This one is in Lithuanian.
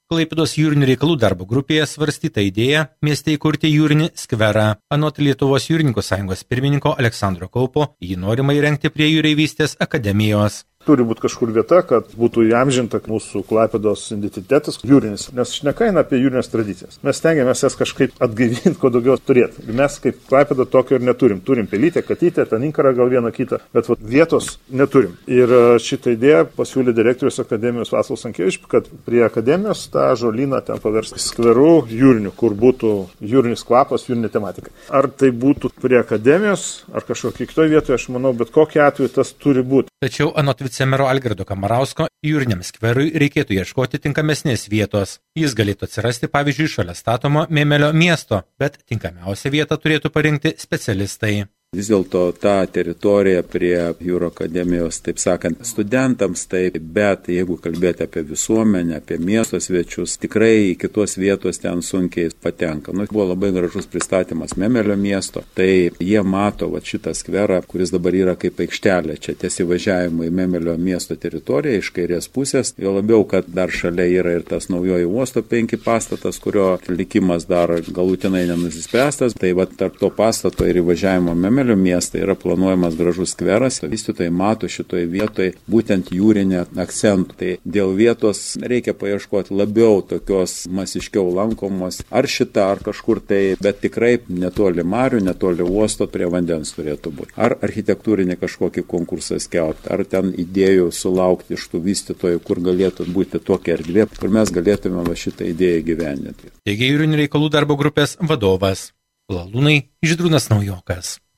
Klaipėdos jūrinių reikalų darbo grupėje svarstyta idėja mieste įkurti jūrinį skverą. Anot Lietuvos jūrininkų sąjungos pirmininko Aleksandro Kaupo, jį norima įrengti prie jūreivystės akademijos. Turi būti kažkur vieta, kad būtų įamžinta mūsų Klaipėdos identitetas jūrinis, nes šneka eina apie jūrinės tradicijas. Mes stengiamės jas kažkaip atgaivinti, kuo daugiau turėti. Mes kaip Klaipėda tokio ir neturim. Turim pelytę, katytę, ten inkarą gal vieną kitą, bet vietos neturim. Ir šitą idėją pasiūlė direktorius akademijos Vaclovas Stankevičius, kad prie akademijos tą žolyną ten paversti skveru jūriniu, kur būtų jūrinis kvapas, jūrinė tematika. Ar tai būtų prie akademijos, ar kažkokį kitoje vietoje, aš manau, bet kokiu atveju tas turi būti. Tačiau anot vicemero Algirdo Kamarausko, jūriniam skverui reikėtų ieškoti tinkamesnės vietos. Jis galėtų atsirasti, pavyzdžiui, šalia statomo Mėmelio miesto, bet tinkamiausią vietą turėtų parinkti specialistai. Vis dėlto ta teritorija prie jūro akademijos, taip sakant, studentams taip, bet jeigu kalbėti apie visuomenę, apie miesto svečius, tikrai kitos vietos ten sunkiai patenka. Buvo labai gražus pristatymas Mėmelio miesto, tai jie mato šitą skverą, kuris dabar yra kaip aikštelė, čia ties įvažiavimo į Mėmelio miesto teritoriją iš kairės pusės, jo labiau, kad dar šalia yra ir tas naujoji uosto 5 pastatas, kurio likimas dar galutinai nenusispręstas, tai tarp to pastato ir įvažiavimo Mėmelio miestą yra planuojamas gražus skveras. Vystytojai mato šitoje vietoje būtent jūrinę akcentų. Tai dėl vietos reikia paieškoti labiau tokios masiškiau lankomos, ar šitą, ar kažkur tai, bet tikrai netoli marių, netoli uosto prie vandens turėtų būti. Ar architektūrinį kažkokį konkursą skelbti, ar ten idėjų sulaukti iš tų vystytojų, kur galėtų būti tokia erdvė, kur mes galėtume šitą idėją gyvendinti. Teigė jūrinių reikalų darbo grupės vadovas. Lalūnai Žydrūnas Naujokas.